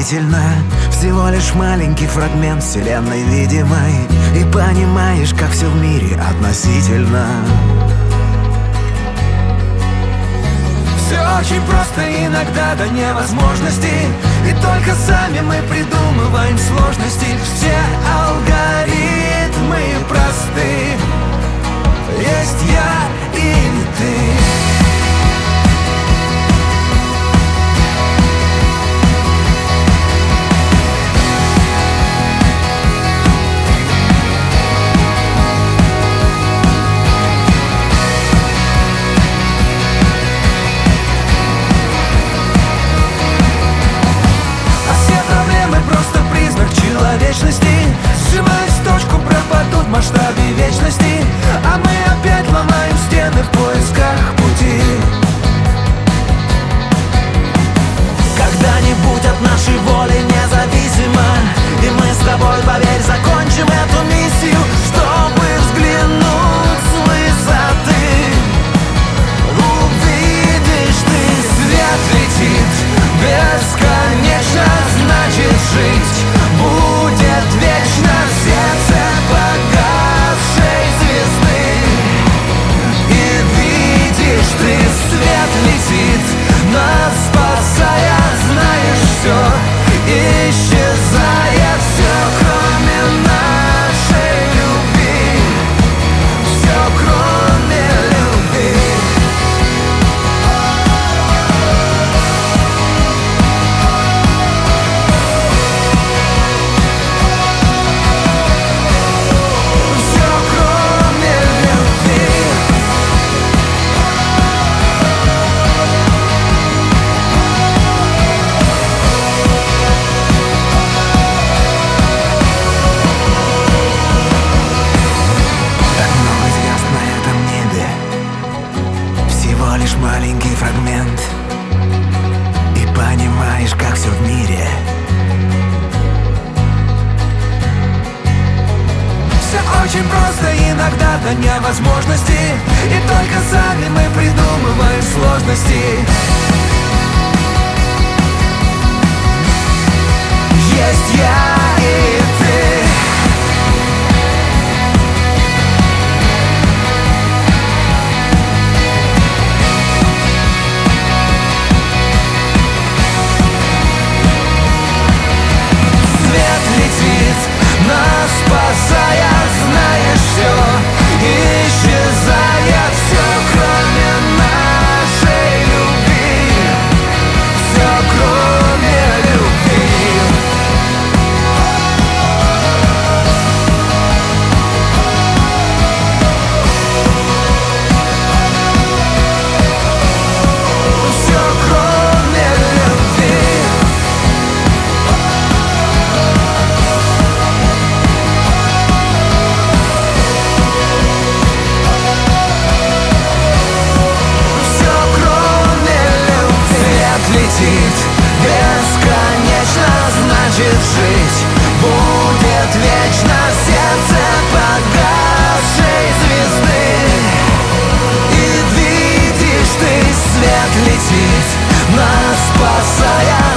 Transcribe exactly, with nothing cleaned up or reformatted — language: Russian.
спасительно. Всего лишь маленький фрагмент вселенной видимой, и понимаешь, как все в мире относительно. Все очень просто иногда до невозможности, и только сами мы придумываем сложности. Все алгоритмы просты. Есть я и ты. Вечности, сжимаясь в точку, пропадут в масштабе вечности, а мы опять ломаем стены в поисках пути. Когда-нибудь от нашей воли независимо, и мы с тобой, поверь, закончим эту миссию, чтобы взглянуть с высоты. Увидишь ты, свет летит бесконечно, значит жить будет вечно в сердце погасшей звезды. И видишь ты, свет летит, нас спасая, знаешь, все исчезает, все кроме нашей любви, все кроме любви. Маленький фрагмент, и понимаешь, как все в мире. Все очень просто иногда до невозможности, и только сами мы придумываем сложности. Есть я и ты. Нас спасая, знаешь, все исчезает, все кроме нашей любви, все кроме любви. Все кроме любви. Летит бесконечно, значит жить будет вечно в сердце погасшей звезды. И видишь ты, свет летит, нас спасая,